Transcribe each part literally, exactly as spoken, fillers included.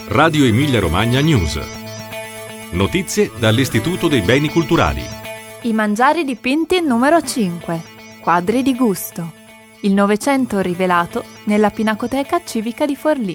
Radio Emilia Romagna News. Notizie dall'Istituto dei Beni Culturali. I mangiari dipinti numero cinque. Quadri di gusto. Il Novecento rivelato nella Pinacoteca Civica di Forlì.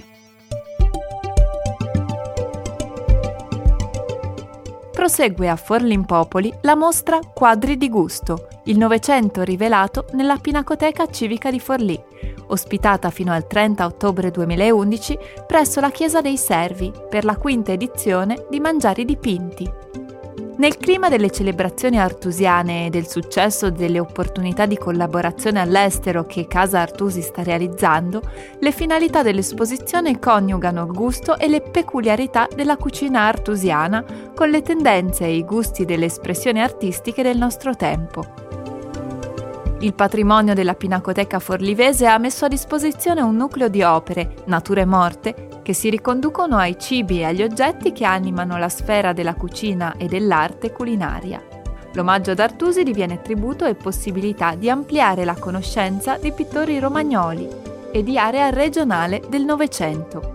Prosegue a Forlimpopoli la mostra Quadri di gusto, il Novecento rivelato nella Pinacoteca Civica di Forlì, ospitata fino al trenta ottobre duemilaundici presso la Chiesa dei Servi per la quinta edizione di Mangiari dipinti. Nel clima delle celebrazioni artusiane e del successo delle opportunità di collaborazione all'estero che Casa Artusi sta realizzando, le finalità dell'esposizione coniugano il gusto e le peculiarità della cucina artusiana con le tendenze e i gusti delle espressioni artistiche del nostro tempo. Il patrimonio della Pinacoteca Forlivese ha messo a disposizione un nucleo di opere, nature morte, che si riconducono ai cibi e agli oggetti che animano la sfera della cucina e dell'arte culinaria. L'omaggio ad Artusi diviene tributo e possibilità di ampliare la conoscenza di pittori romagnoli e di area regionale del Novecento.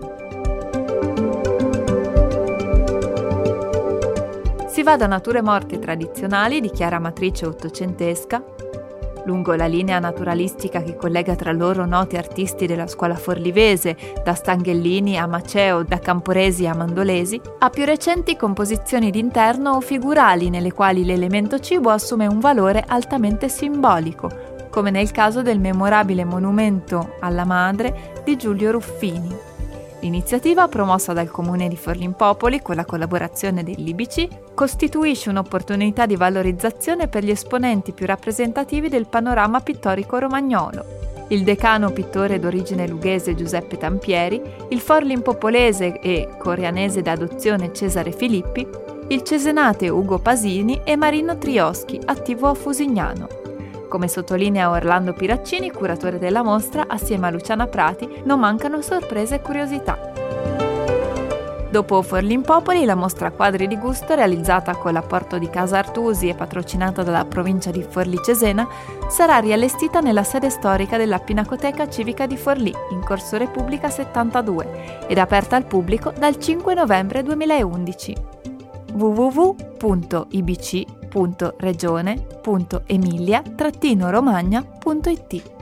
Si va da nature morte tradizionali di chiara matrice ottocentesca, lungo la linea naturalistica che collega tra loro noti artisti della scuola forlivese, da Stanghellini a Maceo, da Camporesi a Mandolesi, a più recenti composizioni d'interno o figurali nelle quali l'elemento cibo assume un valore altamente simbolico, come nel caso del memorabile monumento alla madre di Giulio Ruffini. L'iniziativa, promossa dal Comune di Forlimpopoli con la collaborazione dell'I B C, costituisce un'opportunità di valorizzazione per gli esponenti più rappresentativi del panorama pittorico romagnolo. Il decano pittore d'origine lughese Giuseppe Tampieri, il forlimpopolese e corianese d'adozione Cesare Filippi, il cesenate Ugo Pasini e Marino Trioschi, attivo a Fusignano. Come sottolinea Orlando Piraccini, curatore della mostra, assieme a Luciana Prati, non mancano sorprese e curiosità. Dopo Forlimpopoli, la mostra Quadri di gusto, realizzata con l'apporto di Casa Artusi e patrocinata dalla provincia di Forlì Cesena, sarà riallestita nella sede storica della Pinacoteca Civica di Forlì, in Corso Repubblica settantadue, ed aperta al pubblico dal cinque novembre duemilaundici. w w w punto i b c punto regione punto emilia romagna punto i t